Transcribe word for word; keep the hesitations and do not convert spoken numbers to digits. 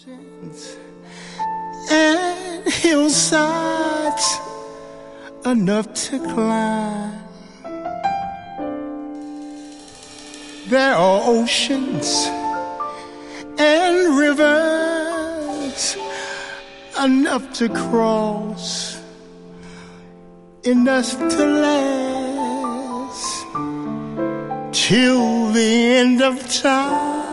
mountains and hillsides enough to climb. There are oceans and rivers enough to cross, enough to last till the end of time.